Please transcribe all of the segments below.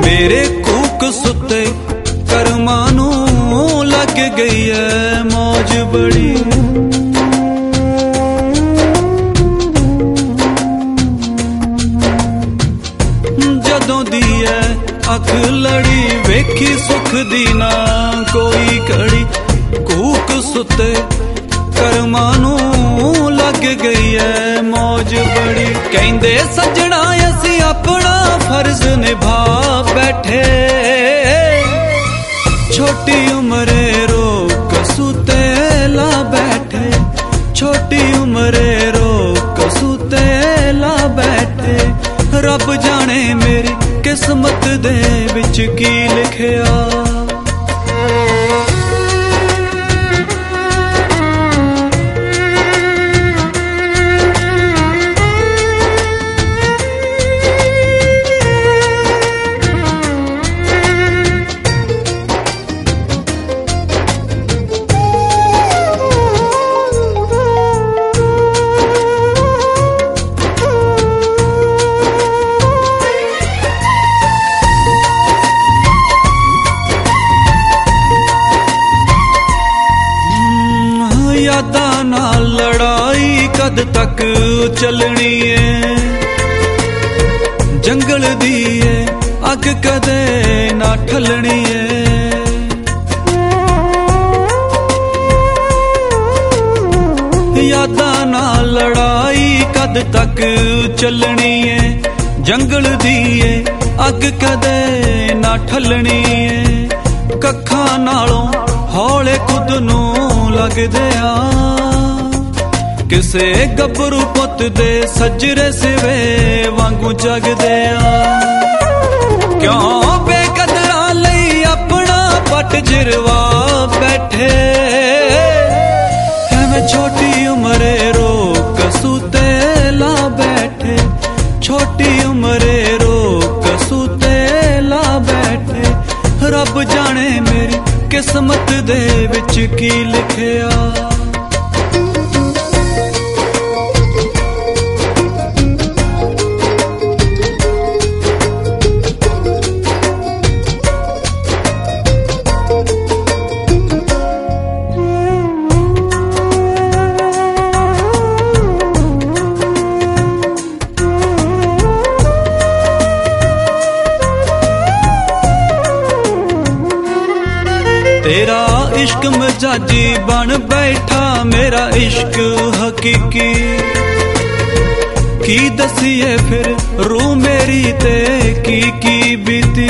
मेरे कूक सुते करमां नूं लग गई है मौज बड़ी। जदों दी है अख लड़ी वेखी सुख दी ना कोई घड़ी। कूक सुते करमां नूं लग गई है मौज बड़ी। कहंदे सजना असी अपना फर्ज निभा बैठे, छोटी उम्रे रोक सुते ला बैठे, छोटी उम्रे रोक सुते ला बैठे। रब जाने मेरी किस्मत दे विच की लिखिया। यादां नाल लड़ाई कद तक चलनी है, जंगल दी है अग कदे ना ठलनी है। यादां नाल लड़ाई कद तक चलनी है, जंगल दी है अग कदे ना ठलनी है। कखां नालों हौले खुद नूं लगदे आ, किसे गबरू पुत दे सजरे सिवे वांगू जगदे आ। क्यों बेकदरा लई अपना पट जिरवा बैठे, मैं छोटी उम्रे रोक सुते ला बैठे, छोटी उम्रे रोक सुते ला बैठे। रब जाने मेरी किस्मत दे विच की लिखिया। तेरा इश्क मजाजी बन बैठा मेरा इश्क हकीकी। की दसिए फिर रू मेरी ते की बीती।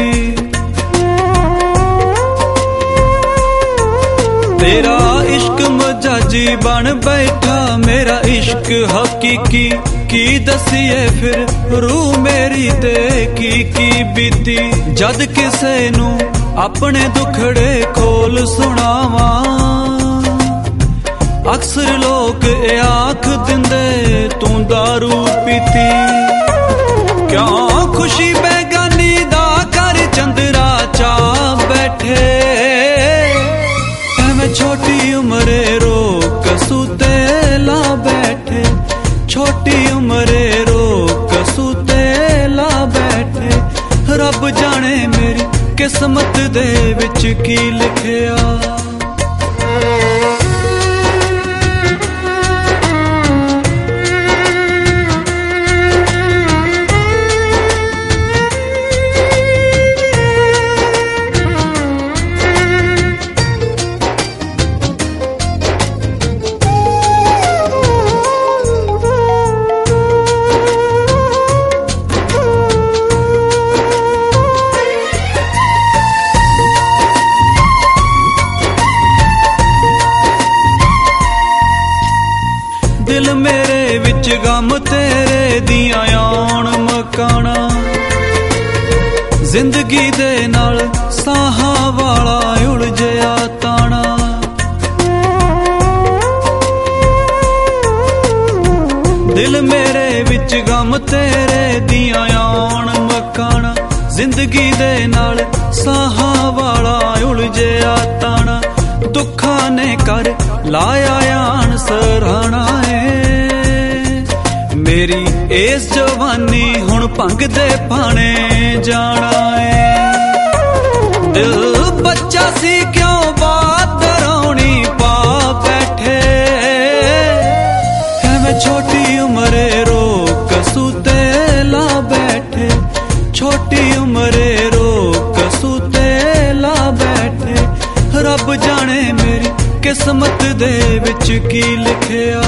तेरा इश्क मजाजी बन बैठा मेरा इश्क हकीकी। की दसिए फिर रू मेरी ते की बीती। जद किसे नू अपने दुखड़े खोल सुनावा, अक्सर लोग ए आख दिंदे तू दारू पीती। क्यों खुशी बेगानी दा कर चंदरा चा बैठे, मैं छोटी उम्रे रोक सुते ला बैठे, छोटी उम्रे रोक सुते ला बैठे। रब जाने मेरी किस्मत दे विच की लिखिया। दिल मेरे विच गम तेरे दियां आउण मकाना। जिंदगी दे नाल साहां वाला उलझिया ताना। दिल मेरे विच गम तेरे दियां आउण मकाना। जिंदगी दे नाल साहां वाला उलझिया ताना। दुखां ने कर लाया आन सराहना है। मेरी इस जवानी हुण भंग दे पाने जाना है। असी क्यों बात डरावनी पा बैठे। है मैं छोटी उम्रे रोक सूते ला बैठे, छोटी उम्रे रोक सूते ला बैठे। रब जाने मेरी किस्मत दे विच की लिखिया।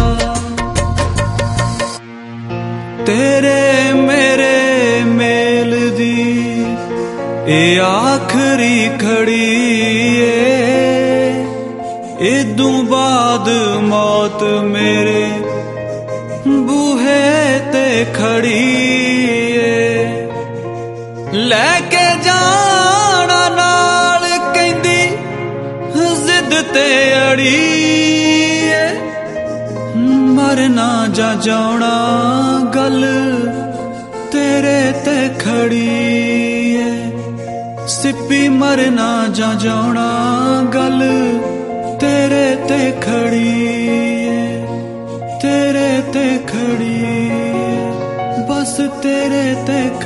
तेरे मेरे मेल दी ए आखरी खड़ी ए, इदू बाद मौत मेरे बूहे ते खड़ी ए। लैके जाना नाल कहंदी जिद ते अड़ी ए। मरना जा जाना गल तेरे ते खड़ी है। सिप्पी मरना जा जाना गल तेरे ते खड़ी है, तेरे ते खड़ी है, बस तेरे ते